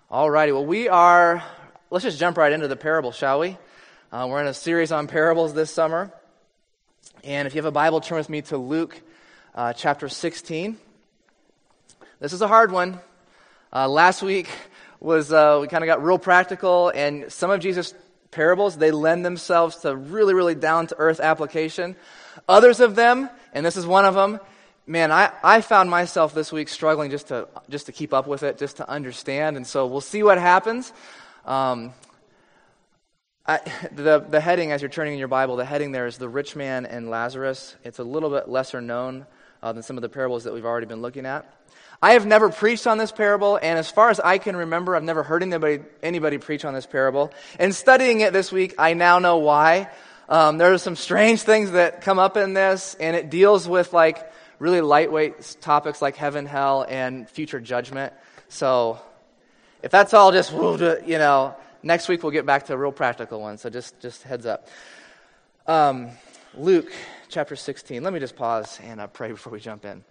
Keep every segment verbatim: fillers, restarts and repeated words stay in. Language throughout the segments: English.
All righty, well, we are, let's just jump right into the parable, shall we? Uh, we're in a series on parables this summer. And if you have a Bible, turn with me to Luke uh, chapter sixteen. This is a hard one. Uh, last week was, uh, we kind of got real practical, and some of Jesus' parables, they lend themselves to really, really down-to-earth application. Others of them, and this is one of them, man, I, I found myself this week struggling just to just to keep up with it, just to understand, and so we'll see what happens. Um, I, the the heading, as you're turning in your Bible, the heading there is the rich man and Lazarus. It's a little bit lesser known uh, than some of the parables that we've already been looking at. I have never preached on this parable, and as far as I can remember, I've never heard anybody anybody preach on this parable. And studying it this week, I now know why. Um, there are some strange things that come up in this, and it deals with like really lightweight topics like heaven, hell, and future judgment. So if that's all just, you know, next week we'll get back to a real practical one. So just, just heads up. Um, Luke chapter sixteen. Let me just pause and uh, pray before we jump in.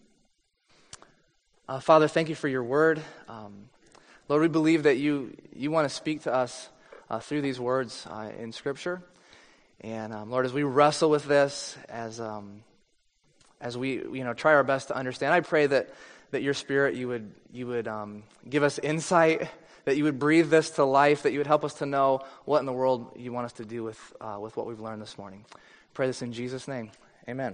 Uh, Father, thank you for your word. Um, Lord, we believe that you, you want to speak to us uh, through these words uh, in Scripture. And um, Lord, as we wrestle with this, as um, as we you know try our best to understand, I pray that that your Spirit you would you would um, give us insight, that you would breathe this to life, that you would help us to know what in the world you want us to do with uh, with what we've learned this morning. Pray this in Jesus' name, Amen.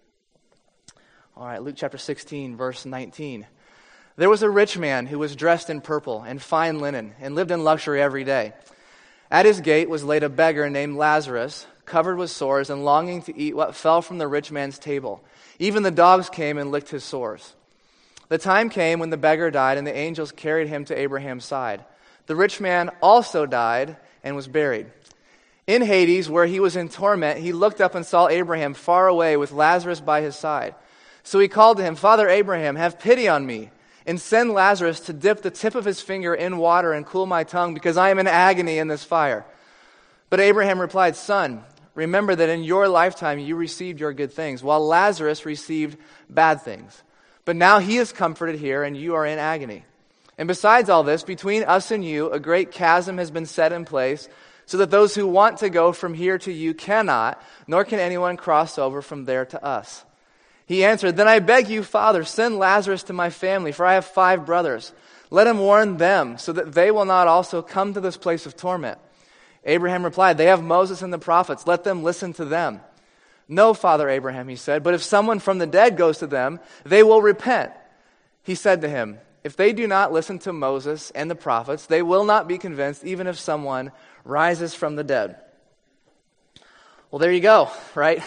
All right, Luke chapter sixteen, verse nineteen. There was a rich man who was dressed in purple and fine linen and lived in luxury every day. At his gate was laid a beggar named Lazarus, covered with sores and longing to eat what fell from the rich man's table. Even the dogs came and licked his sores. The time came when the beggar died, and the angels carried him to Abraham's side. The rich man also died and was buried. In Hades, where he was in torment, he looked up and saw Abraham far away with Lazarus by his side. So he called to him, "Father Abraham, have pity on me, and send Lazarus to dip the tip of his finger in water and cool my tongue, because I am in agony in this fire." But Abraham replied, "Son, remember that in your lifetime you received your good things, while Lazarus received bad things. But now he is comforted here, and you are in agony. And besides all this, between us and you, a great chasm has been set in place, so that those who want to go from here to you cannot, nor can anyone cross over from there to us." He answered, "Then I beg you, Father, send Lazarus to my family, for I have five brothers. Let him warn them, so that they will not also come to this place of torment." Abraham replied, "They have Moses and the prophets. Let them listen to them." "No, Father Abraham," he said, "but if someone from the dead goes to them, they will repent." He said to him, "If they do not listen to Moses and the prophets, they will not be convinced, even if someone rises from the dead." Well, there you go, right?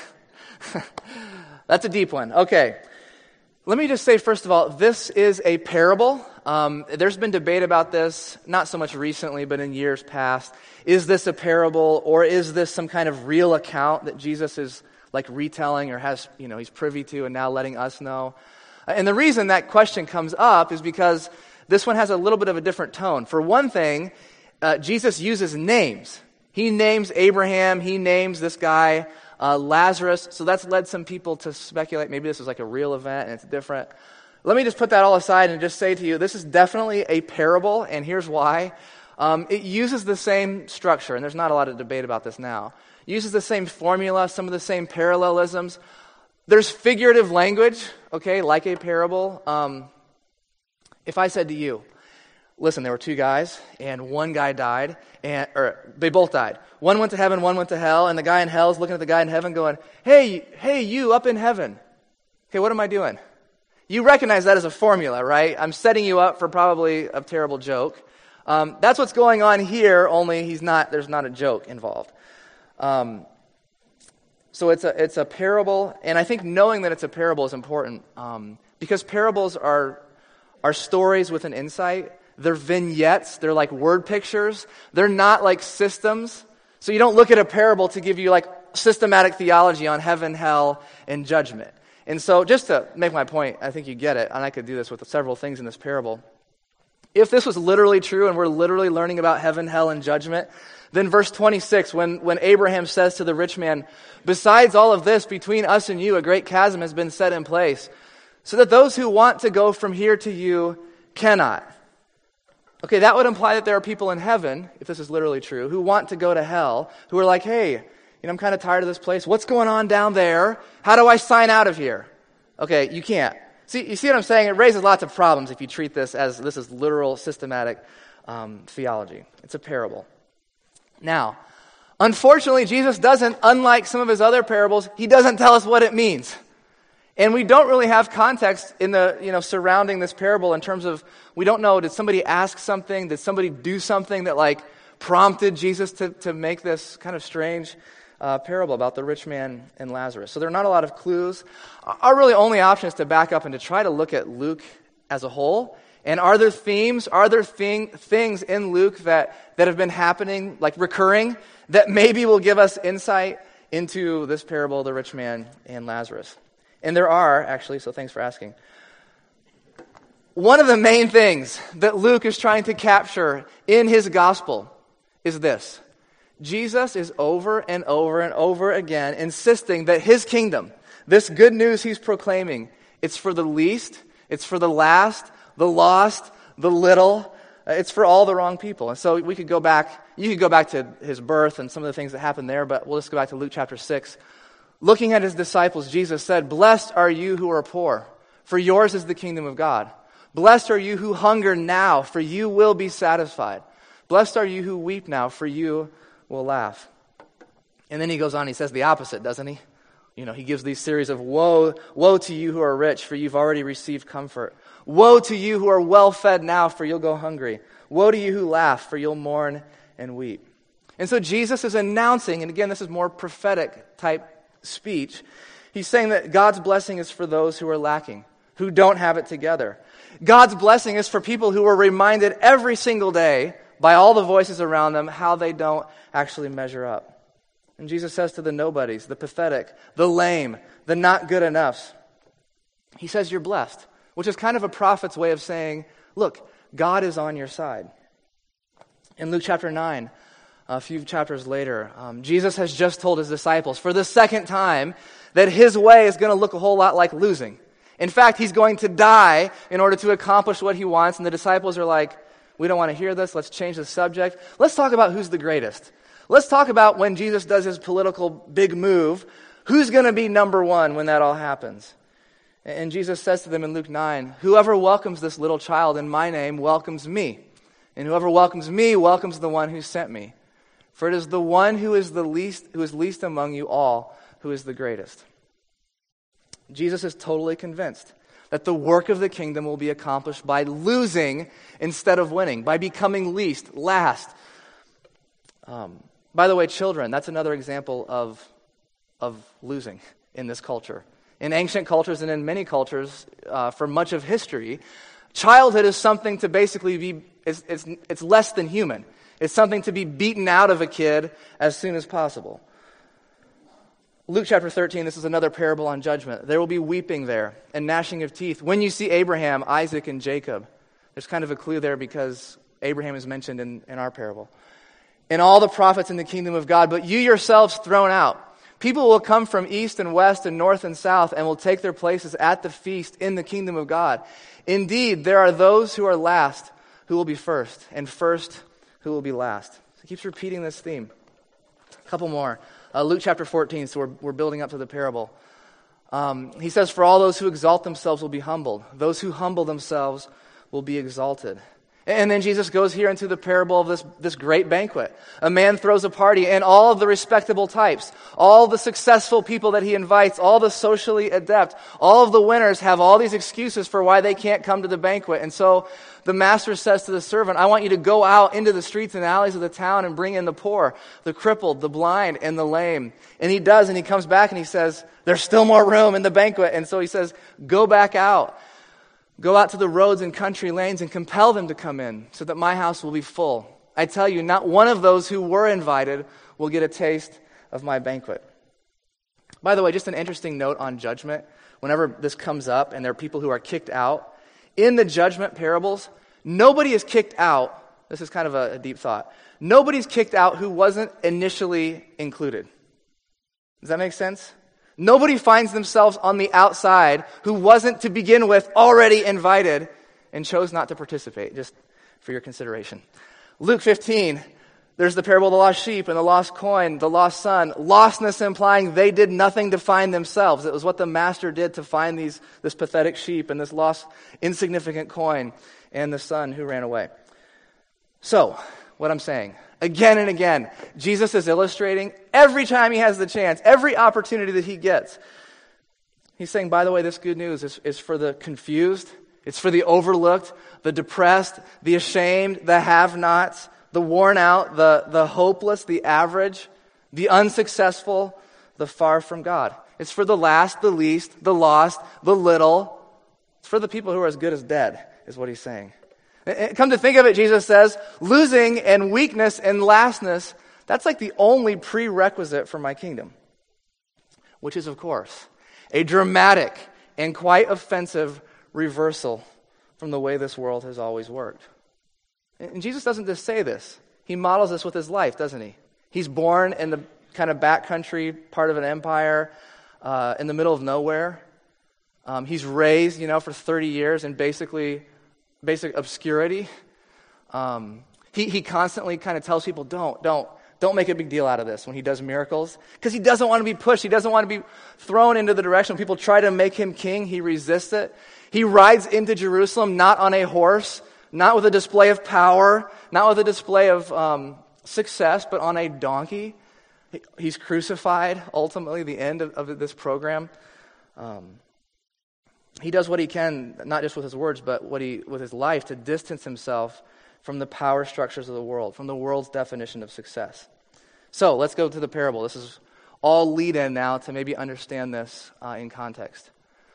That's a deep one. Okay. Let me just say, first of all, this is a parable. Um, there's been debate about this, not so much recently, but in years past. Is this a parable, or is this some kind of real account that Jesus is like retelling, or has, you know, he's privy to and now letting us know? And the reason that question comes up is because this one has a little bit of a different tone. For one thing, uh, Jesus uses names. He names Abraham, he names this guy, Uh, Lazarus, so that's led some people to speculate maybe this is like a real event and it's different. Let me just put that all aside and just say to you, this is definitely a parable, and here's why. Um, it uses the same structure, and there's not a lot of debate about this now. It uses the same formula, some of the same parallelisms. There's figurative language, okay, like a parable. Um, if I said to you, listen, there were two guys, and one guy died, and or they both died. One went to heaven, one went to hell, and the guy in hell is looking at the guy in heaven going, hey, hey, you up in heaven. Okay, what am I doing? You recognize that as a formula, right? I'm setting you up for probably a terrible joke. Um, that's what's going on here, only he's not. There's not a joke involved. Um, so it's a it's a parable, and I think knowing that it's a parable is important um, because parables are are stories with an insight. They're vignettes. They're like word pictures. They're not like systems. So you don't look at a parable to give you like systematic theology on heaven, hell, and judgment. And so just to make my point, I think you get it, and I could do this with several things in this parable. If this was literally true and we're literally learning about heaven, hell, and judgment, then verse twenty-six, when, when Abraham says to the rich man, "Besides all of this, between us and you, a great chasm has been set in place, so that those who want to go from here to you cannot." Okay, that would imply that there are people in heaven, if this is literally true, who want to go to hell, who are like, hey, you know, I'm kind of tired of this place. What's going on down there? How do I sign out of here? Okay, you can't. See, you see what I'm saying? It raises lots of problems if you treat this as this is literal, systematic um, theology. It's a parable. Now, unfortunately, Jesus doesn't, unlike some of his other parables, he doesn't tell us what it means. And we don't really have context in the, you know, surrounding this parable in terms of, we don't know, did somebody ask something? Did somebody do something that, like, prompted Jesus to, to make this kind of strange uh, parable about the rich man and Lazarus? So there are not a lot of clues. Our really only option is to back up and to try to look at Luke as a whole. And are there themes, are there thing, things in Luke that, that have been happening, like recurring, that maybe will give us insight into this parable, the rich man and Lazarus? And there are, actually, so thanks for asking. One of the main things that Luke is trying to capture in his gospel is this. Jesus is over and over and over again insisting that his kingdom, this good news he's proclaiming, it's for the least, it's for the last, the lost, the little. It's for all the wrong people. And so we could go back, you could go back to his birth and some of the things that happened there, but we'll just go back to Luke chapter six. Looking at his disciples, Jesus said, "Blessed are you who are poor, for yours is the kingdom of God. Blessed are you who hunger now, for you will be satisfied. Blessed are you who weep now, for you will laugh." And then he goes on, he says the opposite, doesn't he? You know, he gives these series of woe, woe to you who are rich, for you've already received comfort. Woe to you who are well fed now, for you'll go hungry. Woe to you who laugh, for you'll mourn and weep. And so Jesus is announcing, and again, this is more prophetic type speech. He's saying that God's blessing is for those who are lacking, who don't have it together. God's blessing is for people who are reminded every single day by all the voices around them how they don't actually measure up. And Jesus says to the nobodies, the pathetic, the lame, the not good enoughs, he says you're blessed, which is kind of a prophet's way of saying, look, God is on your side. In Luke chapter nine, a few chapters later, um, Jesus has just told his disciples for the second time that his way is going to look a whole lot like losing. In fact, he's going to die in order to accomplish what he wants, and the disciples are like, we don't want to hear this, let's change the subject. Let's talk about who's the greatest. Let's talk about when Jesus does his political big move, who's going to be number one when that all happens. And Jesus says to them in Luke nine, "Whoever welcomes this little child in my name welcomes me, and whoever welcomes me welcomes the one who sent me. For it is the one who is the least, who is least among you all, who is the greatest." Jesus is totally convinced that the work of the kingdom will be accomplished by losing instead of winning, by becoming least, last. Um, by the way, children, that's another example of, of losing in this culture. In ancient cultures and in many cultures, uh, for much of history, childhood is something to basically be, it's, it's, it's less than human. It's something to be beaten out of a kid as soon as possible. Luke chapter thirteen, this is another parable on judgment. There will be weeping there and gnashing of teeth when you see Abraham, Isaac, and Jacob. There's kind of a clue there because Abraham is mentioned in, in our parable. And all the prophets in the kingdom of God, but you yourselves thrown out. People will come from east and west and north and south and will take their places at the feast in the kingdom of God. Indeed, there are those who are last who will be first, and first who will be last. So he keeps repeating this theme. A couple more. Uh, Luke chapter fourteen, so we're, we're building up to the parable. Um, he says, "For all those who exalt themselves will be humbled. Those who humble themselves will be exalted." And then Jesus goes here into the parable of this, this great banquet. A man throws a party, and all of the respectable types, all the successful people that he invites, all the socially adept, all of the winners have all these excuses for why they can't come to the banquet. And so the master says to the servant, "I want you to go out into the streets and alleys of the town and bring in the poor, the crippled, the blind, and the lame." And he does, and he comes back and he says, "There's still more room in the banquet." And so he says, "Go back out. Go out to the roads and country lanes and compel them to come in so that my house will be full. I tell you, not one of those who were invited will get a taste of my banquet." By the way, just an interesting note on judgment. Whenever this comes up and there are people who are kicked out, in the judgment parables, nobody is kicked out. This is kind of a, a deep thought. Nobody's kicked out who wasn't initially included. Does that make sense? Nobody finds themselves on the outside who wasn't to begin with already invited and chose not to participate. Just for your consideration. Luke fifteen, there's the parable of the lost sheep and the lost coin, the lost son. Lostness implying they did nothing to find themselves. It was what the master did to find these this pathetic sheep and this lost insignificant coin and the son who ran away. So, what I'm saying, again and again, Jesus is illustrating every time he has the chance, every opportunity that he gets. He's saying, by the way, this good news is, is for the confused, it's for the overlooked, the depressed, the ashamed, the have-nots, the worn out, the, the hopeless, the average, the unsuccessful, the far from God. It's for the last, the least, the lost, the little. It's for the people who are as good as dead, is what he's saying. Come to think of it, Jesus says, losing and weakness and lastness, that's like the only prerequisite for my kingdom. Which is, of course, a dramatic and quite offensive reversal from the way this world has always worked. And Jesus doesn't just say this. He models this with his life, doesn't he? He's born in the kind of backcountry part of an empire, uh, in the middle of nowhere. Um, he's raised, you know, for thirty years in basically basic obscurity. Um, he, he constantly kind of tells people, don't, don't, don't make a big deal out of this when he does miracles. Because he doesn't want to be pushed. He doesn't want to be thrown into the direction when people try to make him king. He resists it. He rides into Jerusalem not on a horse, not with a display of power, not with a display of um, success, but on a donkey. He, he's crucified, ultimately, the end of, of this program. Um, he does what he can, not just with his words, but what he with his life, to distance himself from the power structures of the world, from the world's definition of success. So let's go to the parable. This is all lead-in now to maybe understand this uh, in context.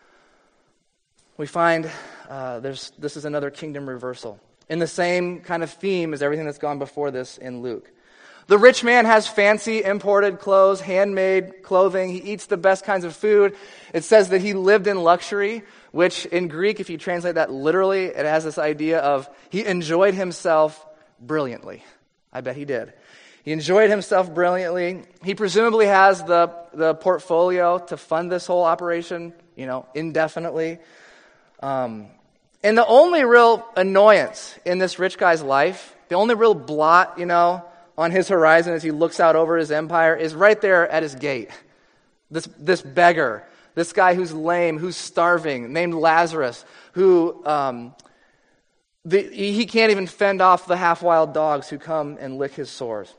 We find uh, there's this is another kingdom reversal in the same kind of theme as everything that's gone before this in Luke. The rich man has fancy imported clothes, handmade clothing. He eats the best kinds of food. It says that he lived in luxury, which in Greek, if you translate that literally, it has this idea of he enjoyed himself brilliantly. I bet he did. He enjoyed himself brilliantly. He presumably has the, the portfolio to fund this whole operation, you know, indefinitely. Um, and the only real annoyance in this rich guy's life, the only real blot, you know, on his horizon as he looks out over his empire is right there at his gate. This this beggar, this guy who's lame, who's starving, named Lazarus, who um, the, he can't even fend off the half-wild dogs who come and lick his sores.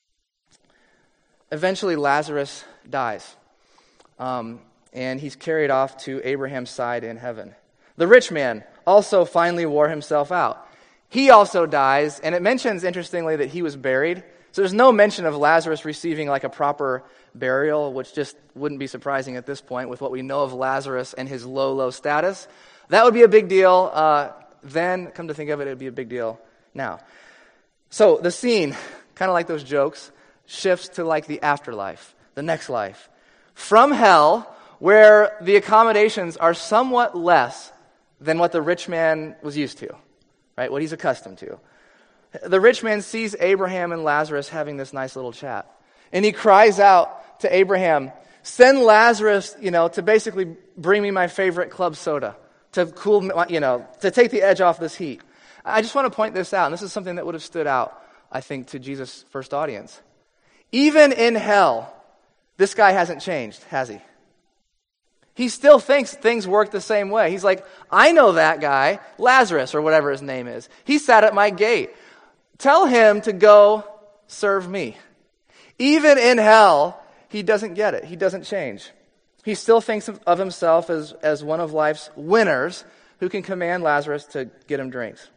Eventually, Lazarus dies, um, and he's carried off to Abraham's side in heaven. The rich man also finally wore himself out. He also dies, and it mentions, interestingly, that he was buried. So there's no mention of Lazarus receiving like a proper burial, which just wouldn't be surprising at this point with what we know of Lazarus and his low, low status. That would be a big deal uh, then. Come to think of it, it would be a big deal now. So the scene, kind of like those jokes, shifts to like the afterlife, the next life. From hell, where the accommodations are somewhat less than what the rich man was used to. Right, what he's accustomed to. The rich man sees Abraham and Lazarus having this nice little chat. And he cries out to Abraham, send Lazarus, you know, to basically bring me my favorite club soda, to cool, you know, to take the edge off this heat. I just want to point this out, and this is something that would have stood out, I think, to Jesus' first audience. Even in hell, this guy hasn't changed, has he? He still thinks things work the same way. He's like, I know that guy, Lazarus, or whatever his name is. He sat at my gate. Tell him to go serve me. Even in hell, he doesn't get it. He doesn't change. He still thinks of himself as, as one of life's winners who can command Lazarus to get him drinks.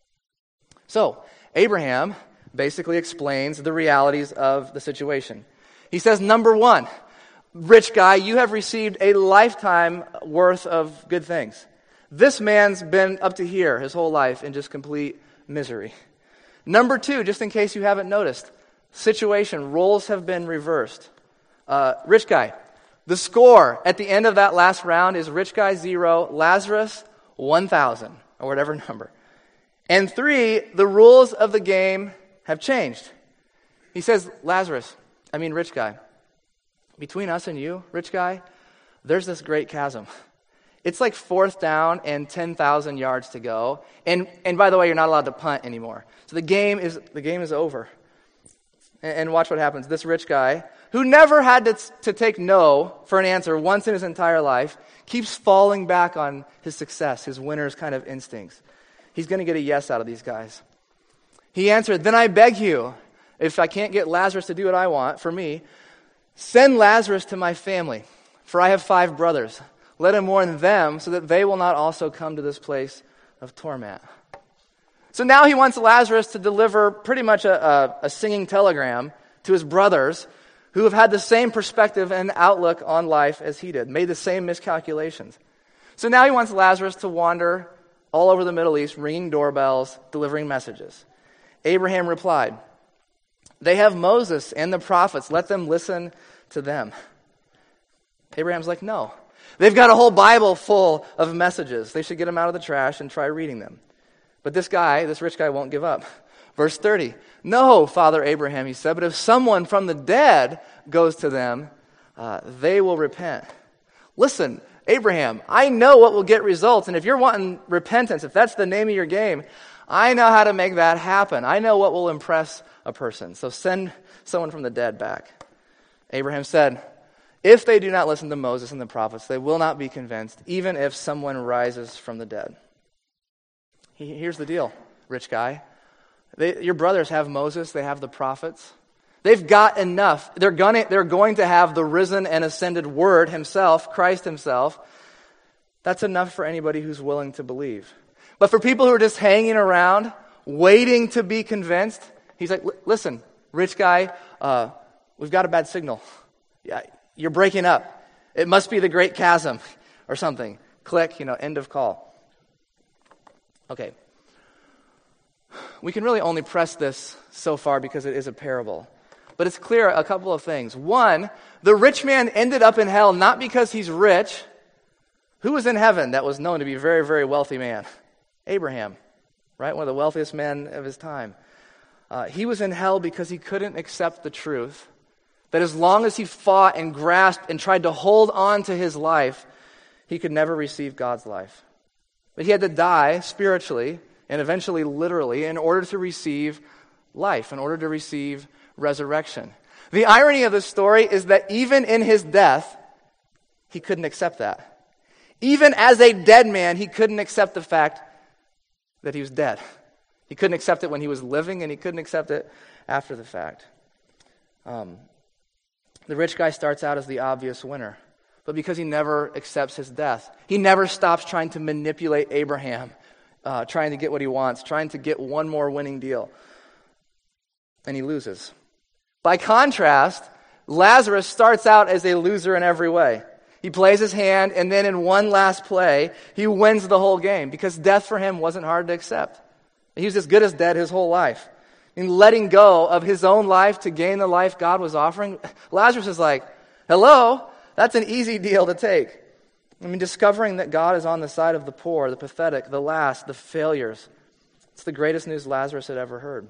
So, Abraham basically explains the realities of the situation. He says, number one, rich guy, you have received a lifetime worth of good things. This man's been up to here his whole life in just complete misery. Number two, just in case you haven't noticed, situation, roles have been reversed. Uh, rich guy, the score at the end of that last round is rich guy zero, Lazarus one thousand, or whatever number. And three, the rules of the game have changed. He says, Lazarus, I mean rich guy, between us and you, rich guy, there's this great chasm. It's like fourth down and ten thousand yards to go. And and by the way, you're not allowed to punt anymore. So the game is the game is over. And, and watch what happens. This rich guy, who never had to, to take no for an answer once in his entire life, keeps falling back on his success, his winner's kind of instincts. He's going to get a yes out of these guys. He answered, "Then I beg you, if I can't get Lazarus to do what I want for me, send Lazarus to my family, for I have five brothers. Let him warn them so that they will not also come to this place of torment." So now he wants Lazarus to deliver pretty much a, a, a singing telegram to his brothers who have had the same perspective and outlook on life as he did, made the same miscalculations. So now he wants Lazarus to wander all over the Middle East, ringing doorbells, delivering messages. Abraham replied, "They have Moses and the prophets. Let them listen to them." Abraham's like, "No. They've got a whole Bible full of messages. They should get them out of the trash and try reading them." But this guy, this rich guy, won't give up. Verse thirty, "No, Father Abraham," he said, "but if someone from the dead goes to them, uh, they will repent." Listen, Abraham, I know what will get results, and if you're wanting repentance, if that's the name of your game, I know how to make that happen. I know what will impress a person. So send someone from the dead back. Abraham said, "If they do not listen to Moses and the prophets, they will not be convinced, even if someone rises from the dead." Here's the deal, rich guy. They, your brothers have Moses, they have the prophets. They've got enough. They're gonna, they're going to have the risen and ascended Word himself, Christ himself. That's enough for anybody who's willing to believe. But for people who are just hanging around, waiting to be convinced, he's like, "Listen, rich guy, uh, we've got a bad signal. Yeah, you're breaking up. It must be the Great Chasm or something." Click, you know, end of call. Okay. We can really only press this so far because it is a parable. But it's clear a couple of things. One, the rich man ended up in hell not because he's rich. Who was in heaven that was known to be a very, very wealthy man? Abraham, right? One of the wealthiest men of his time. Uh, he was in hell because he couldn't accept the truth that as long as he fought and grasped and tried to hold on to his life, he could never receive God's life. But he had to die spiritually and eventually literally in order to receive life, in order to receive resurrection. The irony of the story is that even in his death, he couldn't accept that. Even as a dead man, he couldn't accept the fact that he was dead. He couldn't accept it when he was living, and he couldn't accept it after the fact. Um, the rich guy starts out as the obvious winner, but because he never accepts his death, he never stops trying to manipulate Abraham, uh, trying to get what he wants, trying to get one more winning deal, and he loses. By contrast, Lazarus starts out as a loser in every way. He plays his hand, and then in one last play, he wins the whole game because death for him wasn't hard to accept. He was as good as dead his whole life. In letting go of his own life to gain the life God was offering, Lazarus is like, hello, that's an easy deal to take. I mean, discovering that God is on the side of the poor, the pathetic, the last, the failures. It's the greatest news Lazarus had ever heard.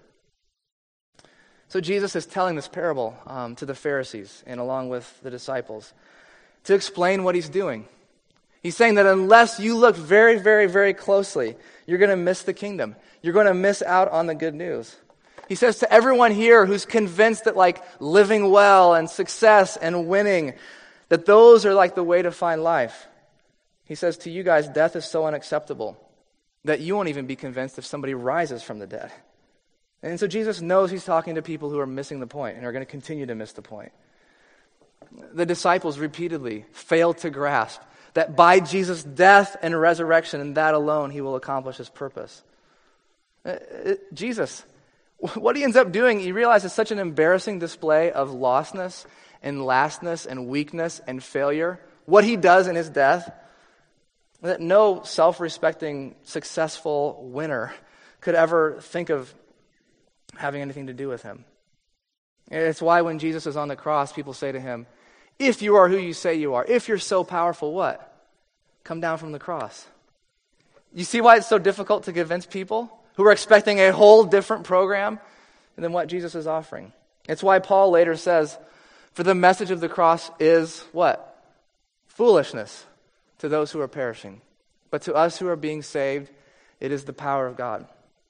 So Jesus is telling this parable um, to the Pharisees and along with the disciples to explain what he's doing. He's saying that unless you look very, very, very closely, you're going to miss the kingdom. You're going to miss out on the good news. He says to everyone here who's convinced that like living well and success and winning, that those are like the way to find life. He says to you guys, death is so unacceptable that you won't even be convinced if somebody rises from the dead. And so Jesus knows he's talking to people who are missing the point and are going to continue to miss the point. The disciples repeatedly failed to grasp that by Jesus' death and resurrection and that alone, he will accomplish his purpose. Uh, it, Jesus, what he ends up doing, he realizes such an embarrassing display of lostness and lastness and weakness and failure. What he does in his death, that no self-respecting, successful winner could ever think of having anything to do with him. It's why when Jesus is on the cross, people say to him, if you are who you say you are, if you're so powerful, what? Come down from the cross. You see why it's so difficult to convince people who are expecting a whole different program than what Jesus is offering. It's why Paul later says, for the message of the cross is what? Foolishness to those who are perishing. But to us who are being saved, it is the power of God.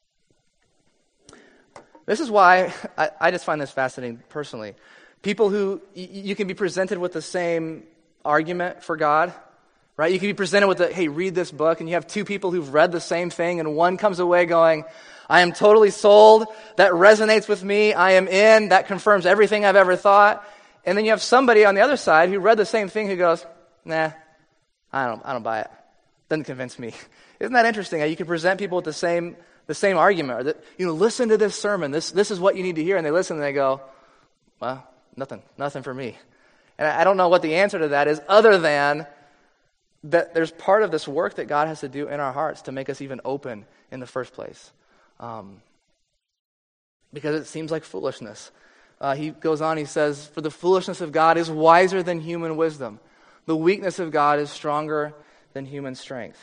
This is why I, I just find this fascinating personally. People who, y- you can be presented with the same argument for God, right? You can be presented with the, hey, read this book, and you have two people who've read the same thing, and one comes away going, I am totally sold, that resonates with me, I am in, that confirms everything I've ever thought. And then you have somebody on the other side who read the same thing who goes, nah, I don't, I don't buy it. Doesn't convince me. Isn't that interesting how you can present people with the same the same argument, or that, you know, listen to this sermon, this this is what you need to hear, and they listen and they go, well, nothing, nothing for me. And I, I don't know what the answer to that is, other than that there's part of this work that God has to do in our hearts to make us even open in the first place. Um, because it seems like foolishness. Uh, he goes on, he says, for the foolishness of God is wiser than human wisdom. The weakness of God is stronger than human strength.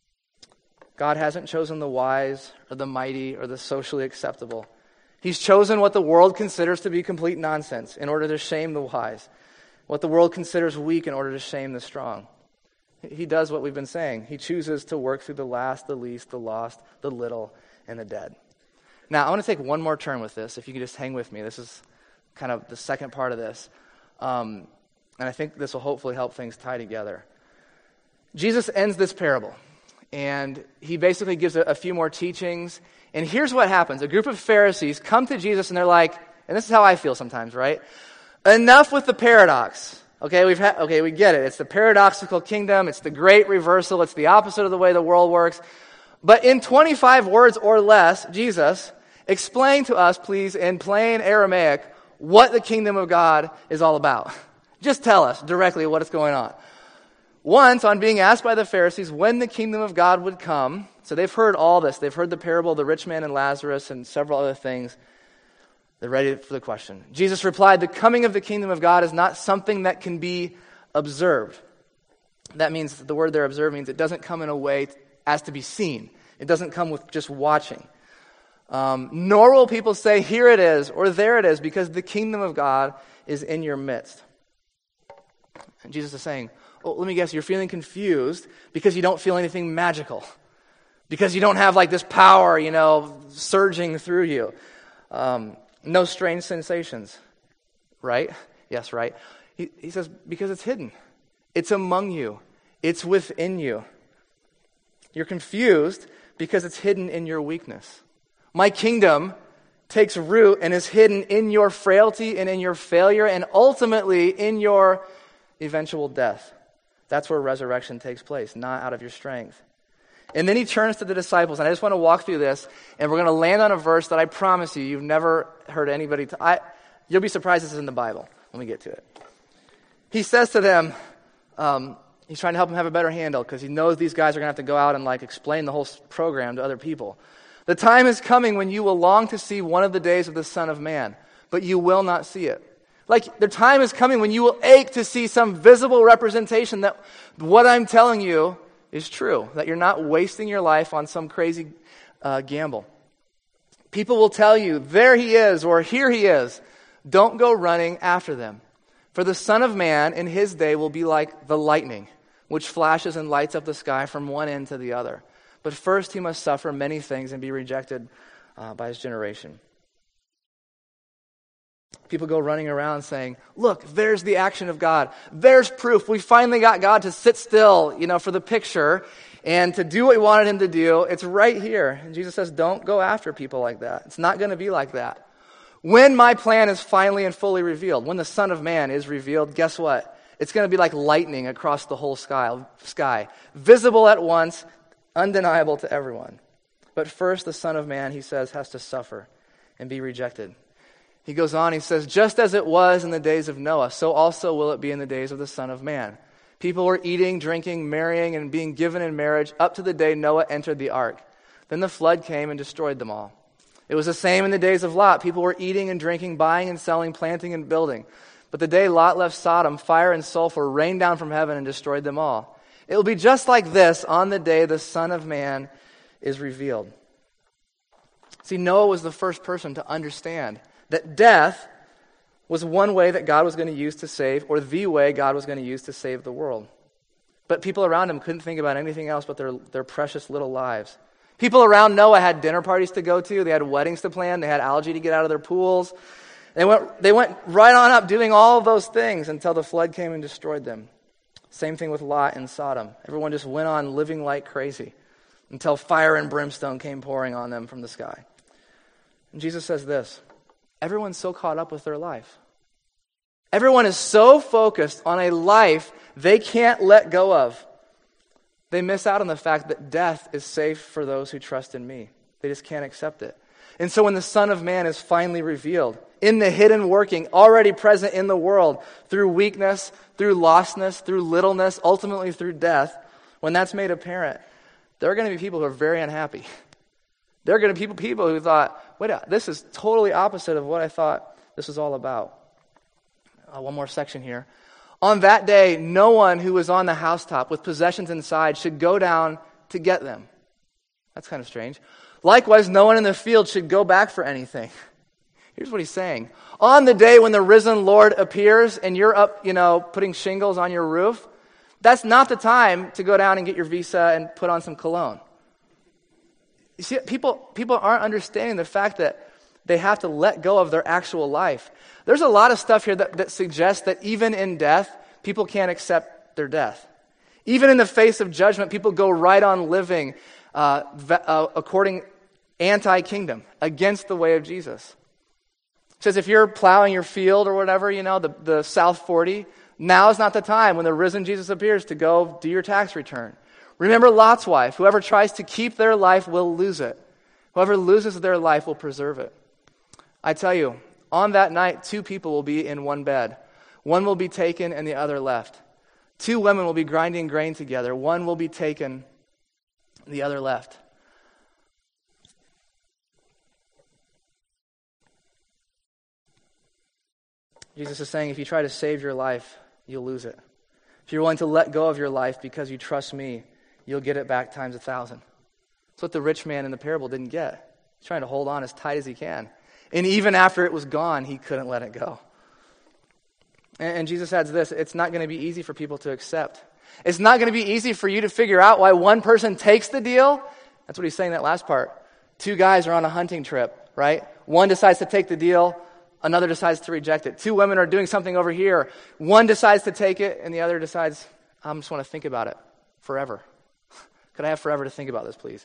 God hasn't chosen the wise or the mighty or the socially acceptable. He's chosen what the world considers to be complete nonsense in order to shame the wise, what the world considers weak in order to shame the strong. He does what we've been saying. He chooses to work through the last, the least, the lost, the little, and the dead. Now, I want to take one more turn with this, if you could just hang with me. This is kind of the second part of this. Um, and I think this will hopefully help things tie together. Jesus ends this parable, and he basically gives a, a few more teachings. And here's what happens. A group of Pharisees come to Jesus, and they're like, and this is how I feel sometimes, right? Enough with the paradox. Okay, we've had, okay, we get it. It's the paradoxical kingdom. It's the great reversal. It's the opposite of the way the world works. But in twenty-five words or less, Jesus, explain to us, please, in plain Aramaic, what the kingdom of God is all about. Just tell us directly what is going on. Once, on being asked by the Pharisees when the kingdom of God would come, so they've heard all this. They've heard the parable of the rich man and Lazarus and several other things. They're ready for the question. Jesus replied, the coming of the kingdom of God is not something that can be observed. That means, the word there, observe, means it doesn't come in a way as to be seen. It doesn't come with just watching. Um, nor will people say, here it is, or there it is, because the kingdom of God is in your midst. And Jesus is saying, oh, let me guess, you're feeling confused because you don't feel anything magical. Because you don't have like this power, you know, surging through you. Um, no strange sensations. Right? Yes, right. He, he says, because it's hidden. It's among you. It's within you. You're confused because it's hidden in your weakness. My kingdom takes root and is hidden in your frailty and in your failure and ultimately in your eventual death. That's where resurrection takes place, not out of your strength. And then he turns to the disciples, and I just want to walk through this, and we're going to land on a verse that I promise you, you've never heard anybody, t- I, you'll be surprised this is in the Bible when we get to it. He says to them, um, he's trying to help them have a better handle, because he knows these guys are going to have to go out and like explain the whole program to other people. The time is coming when you will long to see one of the days of the Son of Man, but you will not see it. Like, the time is coming when you will ache to see some visible representation that what I'm telling you is true, that you're not wasting your life on some crazy uh, gamble. People will tell you, there he is, or here he is. Don't go running after them. For the Son of Man in his day will be like the lightning, which flashes and lights up the sky from one end to the other. But first he must suffer many things and be rejected uh, by his generation. People go running around saying, look, there's the action of God. There's proof. We finally got God to sit still, you know, for the picture and to do what we wanted him to do. It's right here. And Jesus says, don't go after people like that. It's not going to be like that. When my plan is finally and fully revealed, when the Son of Man is revealed, guess what? It's going to be like lightning across the whole sky, sky, visible at once, undeniable to everyone. But first, the Son of Man, he says, has to suffer and be rejected. He goes on, he says, just as it was in the days of Noah, so also will it be in the days of the Son of Man. People were eating, drinking, marrying, and being given in marriage up to the day Noah entered the ark. Then the flood came and destroyed them all. It was the same in the days of Lot. People were eating and drinking, buying and selling, planting and building. But the day Lot left Sodom, fire and sulfur rained down from heaven and destroyed them all. It will be just like this on the day the Son of Man is revealed. See, Noah was the first person to understand that death was one way that God was going to use to save, or the way God was going to use to save the world. But people around him couldn't think about anything else but their, their precious little lives. People around Noah had dinner parties to go to. They had weddings to plan. They had algae to get out of their pools. They went, they went right on up doing all of those things until the flood came and destroyed them. Same thing with Lot and Sodom. Everyone just went on living like crazy until fire and brimstone came pouring on them from the sky. And Jesus says this, everyone's so caught up with their life. Everyone is so focused on a life they can't let go of. They miss out on the fact that death is safe for those who trust in me. They just can't accept it. And so when the Son of Man is finally revealed, in the hidden working, already present in the world, through weakness, through lostness, through littleness, ultimately through death, when that's made apparent, there are going to be people who are very unhappy. There are going to be people, people who thought, wait, this is totally opposite of what I thought this was all about. Uh, one more section here. On that day, no one who was on the housetop with possessions inside should go down to get them. That's kind of strange. Likewise, no one in the field should go back for anything. Here's what he's saying. On the day when the risen Lord appears and you're up, you know, putting shingles on your roof, that's not the time to go down and get your visa and put on some cologne. You see, people, people aren't understanding the fact that they have to let go of their actual life. There's a lot of stuff here that, that suggests that even in death, people can't accept their death. Even in the face of judgment, people go right on living uh, uh, according anti-kingdom, against the way of Jesus. It says if you're plowing your field or whatever, you know, the, the South forty, now is not the time when the risen Jesus appears to go do your tax return. Remember Lot's wife. Whoever tries to keep their life will lose it. Whoever loses their life will preserve it. I tell you, on that night, two people will be in one bed. One will be taken and the other left. Two women will be grinding grain together. One will be taken, the other left. Jesus is saying if you try to save your life, you'll lose it. If you're willing to let go of your life because you trust me, you'll get it back times a thousand. That's what the rich man in the parable didn't get. He's trying to hold on as tight as he can. And even after it was gone, he couldn't let it go. And, and Jesus adds this, it's not going to be easy for people to accept. It's not going to be easy for you to figure out why one person takes the deal. That's what he's saying in that last part. Two guys are on a hunting trip, right? One decides to take the deal, another decides to reject it. Two women are doing something over here. One decides to take it, and the other decides, I just want to think about it forever. Could I have forever to think about this, please?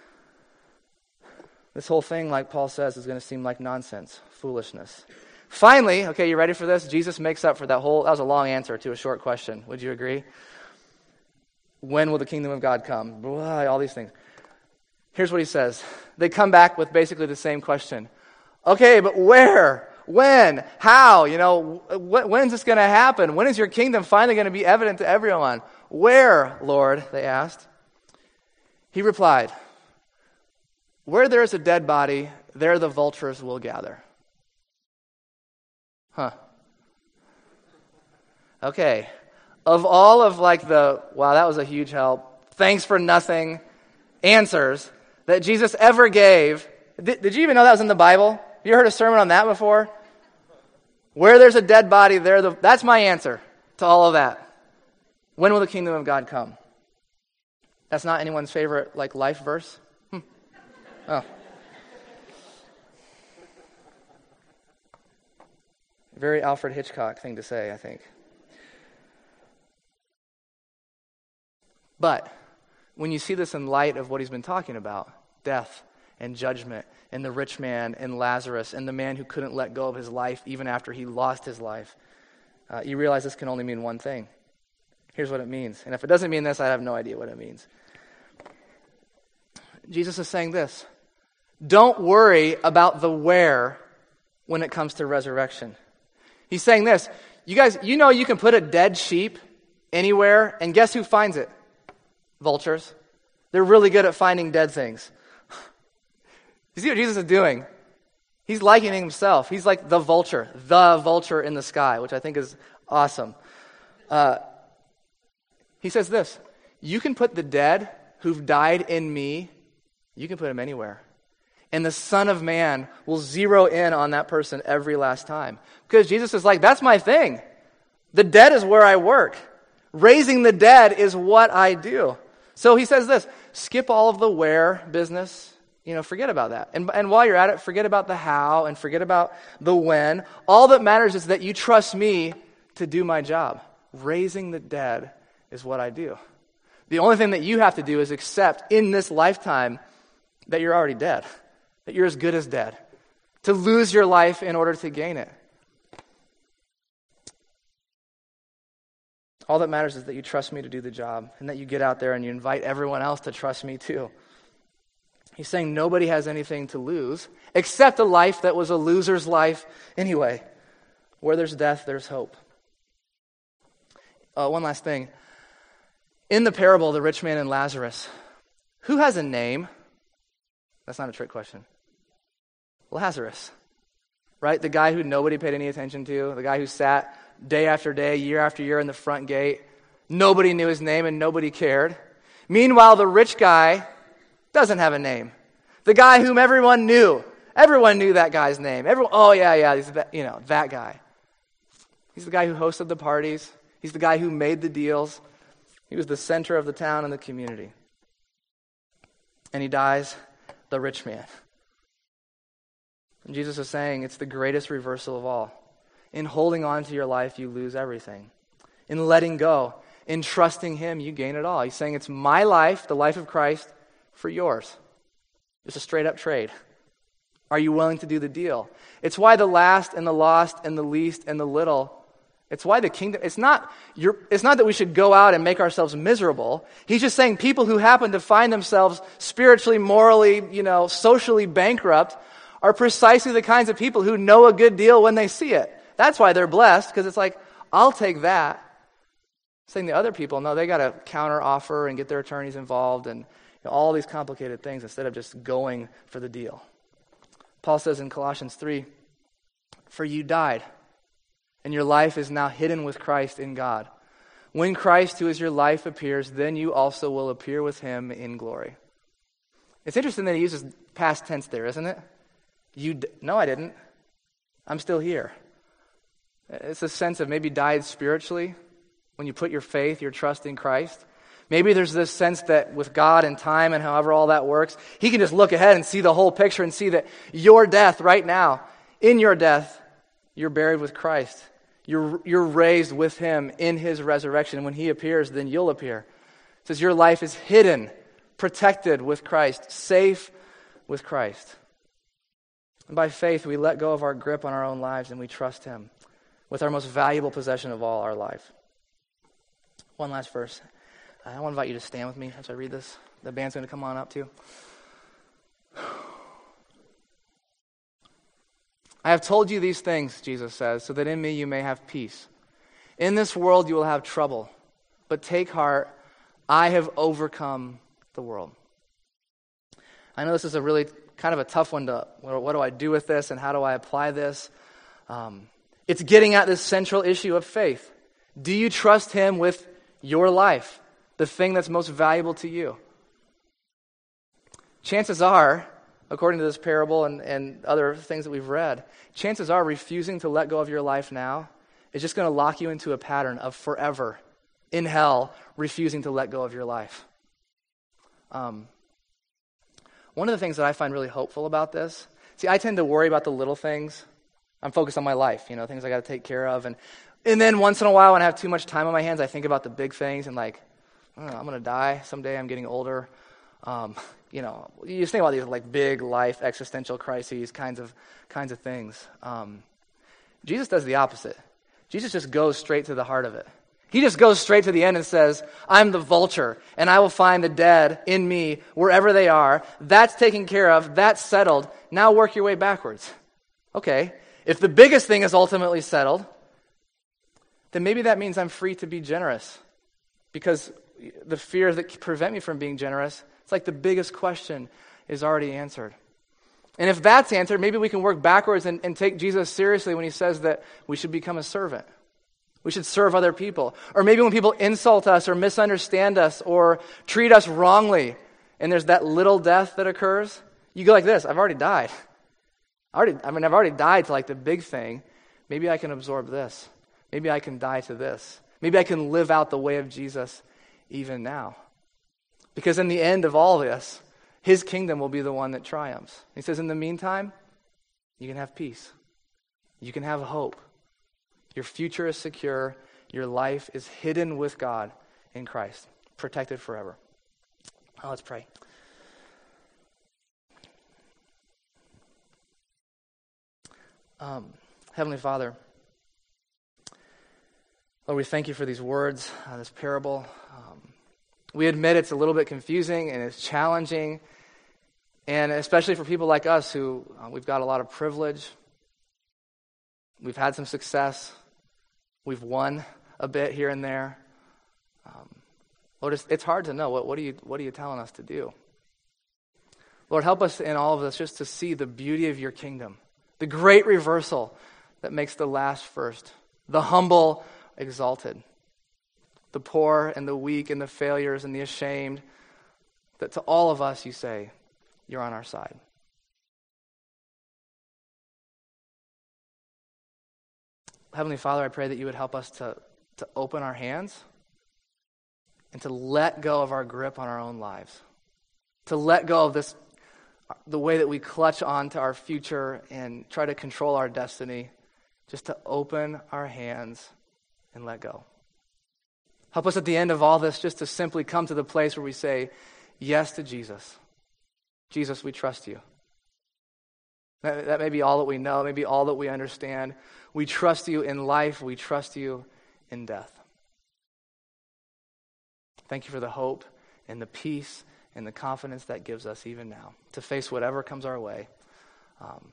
This whole thing, like Paul says, is going to seem like nonsense, foolishness. Finally, okay, you ready for this? Jesus makes up for that whole, that was a long answer to a short question. Would you agree? When will the kingdom of God come? Blah, all these things. Here's what he says. They come back with basically the same question. Okay, but where? When? How? You know, wh- when's this going to happen? When is your kingdom finally going to be evident to everyone? Where, Lord? They asked. He replied, where there is a dead body, there the vultures will gather. Huh. Okay. Of all of like the, wow, that was a huge help, thanks for nothing answers that Jesus ever gave, did, did you even know that was in the Bible? Have you heard a sermon on that before? Where there's a dead body, there the, that's my answer to all of that. When will the kingdom of God come? That's not anyone's favorite like life verse? Hmm. Oh. Very Alfred Hitchcock thing to say, I think. But when you see this in light of what he's been talking about, death and judgment and the rich man and Lazarus and the man who couldn't let go of his life even after he lost his life, uh, you realize this can only mean one thing. Here's what it means. And if it doesn't mean this, I have no idea what it means. Jesus is saying this. Don't worry about the where when it comes to resurrection. He's saying this. You guys, you know you can put a dead sheep anywhere, and guess who finds it? Vultures. They're really good at finding dead things. You see what Jesus is doing? He's likening himself. He's like the vulture, the vulture in the sky, which I think is awesome. Uh, he says this, you can put the dead who've died in me, you can put them anywhere. And the Son of Man will zero in on that person every last time. Because Jesus is like, that's my thing. The dead is where I work. Raising the dead is what I do. So he says this, skip all of the where business. You know, forget about that. And, and while you're at it, forget about the how and forget about the when. All that matters is that you trust me to do my job. Raising the dead is what I do. The only thing that you have to do is accept in this lifetime that you're already dead, that you're as good as dead, to lose your life in order to gain it. All that matters is that you trust me to do the job and that you get out there and you invite everyone else to trust me too. He's saying nobody has anything to lose except a life that was a loser's life anyway. Where there's death, there's hope. Uh, one last thing. In the parable, the rich man and Lazarus, who has a name? That's not a trick question. Lazarus, right? The guy who nobody paid any attention to, the guy who sat day after day, year after year in the front gate. Nobody knew his name and nobody cared. Meanwhile, the rich guy doesn't have a name. The guy whom everyone knew. Everyone knew that guy's name. Everyone, oh yeah, yeah, he's that, you know, that guy. He's the guy who hosted the parties. He's the guy who made the deals. He was the center of the town and the community. And he dies, the rich man. And Jesus is saying it's the greatest reversal of all. In holding on to your life, you lose everything. In letting go, in trusting him, you gain it all. He's saying it's my life, the life of Christ, for yours. It's a straight up trade. Are you willing to do the deal? It's why the last and the lost and the least and the little, it's why the kingdom, it's not you're, it's not that we should go out and make ourselves miserable. He's just saying people who happen to find themselves spiritually, morally, you know, socially bankrupt are precisely the kinds of people who know a good deal when they see it. That's why they're blessed, because it's like, I'll take that. Saying the other people, no, they got to counter offer and get their attorneys involved and you know, all these complicated things instead of just going for the deal. Paul says in Colossians three, for you died, and your life is now hidden with Christ in God. When Christ, who is your life, appears, then you also will appear with him in glory. It's interesting that he uses past tense there, isn't it? You d- No, I didn't. I'm still here. It's a sense of maybe died spiritually when you put your faith, your trust in Christ. Maybe there's this sense that with God and time and however all that works, he can just look ahead and see the whole picture and see that your death right now, in your death, you're buried with Christ. You're, you're raised with him in his resurrection. When he appears, then you'll appear. It says your life is hidden, protected with Christ, safe with Christ. And by faith, we let go of our grip on our own lives and we trust him with our most valuable possession of all, our life. One last verse. I want to invite you to stand with me as I read this. The band's going to come on up too. I have told you these things, Jesus says, so that in me you may have peace. In this world you will have trouble, but take heart, I have overcome the world. I know this is a really kind of a tough one to, what do I do with this and how do I apply this? Um, it's getting at this central issue of faith. Do you trust him with your life, the thing that's most valuable to you? Chances are, according to this parable and, and other things that we've read, chances are refusing to let go of your life now is just going to lock you into a pattern of forever in hell refusing to let go of your life. Um, one of the things that I find really hopeful about this, see, I tend to worry about the little things. I'm focused on my life, you know, things I got to take care of. And, and then once in a while when I have too much time on my hands, I think about the big things and like, I don't know, I'm going to die someday, I'm getting older. Um, you know, you just think about these like big life existential crises kinds of kinds of things. Um, Jesus does the opposite. Jesus just goes straight to the heart of it. He just goes straight to the end and says, I'm the vulture, and I will find the dead in me wherever they are. That's taken care of. That's settled. Now work your way backwards. Okay, if the biggest thing is ultimately settled, then maybe that means I'm free to be generous. Because the fears that prevent me from being generous, it's like the biggest question is already answered. And if that's answered, maybe we can work backwards and, and take Jesus seriously when he says that we should become a servant. We should serve other people. Or maybe when people insult us or misunderstand us or treat us wrongly, and there's that little death that occurs, you go like this, I've already died. I already, I mean, I've already died to like the big thing. Maybe I can absorb this. Maybe I can die to this. Maybe I can live out the way of Jesus even now. Because in the end of all this, his kingdom will be the one that triumphs. He says, in the meantime, you can have peace. You can have hope. Your future is secure. Your life is hidden with God in Christ, protected forever. Now let's pray. Um, Heavenly Father, Lord, we thank you for these words, uh, this parable. Um, we admit it's a little bit confusing and it's challenging, and especially for people like us who uh, we've got a lot of privilege. We've had some success. We've won a bit here and there. Um, Lord, it's, it's hard to know. What, what, are you, what are you telling us to do? Lord, help us in all of this just to see the beauty of your kingdom, the great reversal that makes the last first, the humble exalted, the poor and the weak and the failures and the ashamed, that to all of us you say, you're on our side. Heavenly Father, I pray that you would help us to, to open our hands and to let go of our grip on our own lives, to let go of this, the way that we clutch on to our future and try to control our destiny, just to open our hands and let go. Help us at the end of all this just to simply come to the place where we say yes to Jesus. Jesus, we trust you. That, that may be all that we know, maybe all that we understand. We trust you in life. We trust you in death. Thank you for the hope and the peace and the confidence that gives us even now to face whatever comes our way. Um,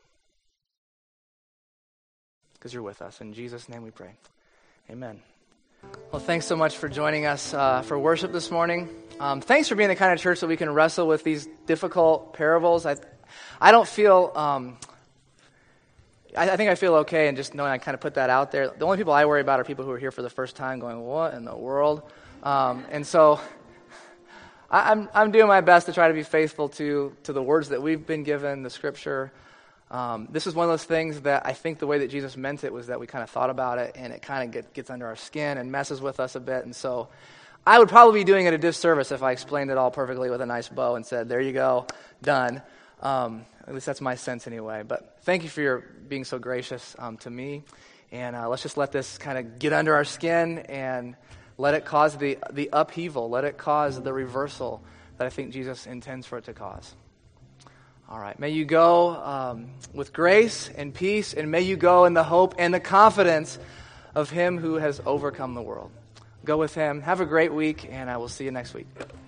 because you're with us. In Jesus' name we pray. Amen. Well, thanks so much for joining us uh, for worship this morning. Um, thanks for being the kind of church that we can wrestle with these difficult parables. I, I don't feel, um, I, I think I feel okay in just knowing I kind of put that out there. The only people I worry about are people who are here for the first time going, what in the world? Um, and so I, I'm I'm doing my best to try to be faithful to to the words that we've been given, the scripture. Um, this is one of those things that I think the way that Jesus meant it was that we kind of thought about it, and it kind of get, gets under our skin and messes with us a bit. And so I would probably be doing it a disservice if I explained it all perfectly with a nice bow and said, there you go, done. Um, at least that's my sense anyway. But thank you for your being so gracious um, to me. And uh, let's just let this kind of get under our skin and let it cause the, the upheaval. Let it cause the reversal that I think Jesus intends for it to cause. All right. May you go um, with grace and peace, and may you go in the hope and the confidence of him who has overcome the world. Go with him. Have a great week, and I will see you next week.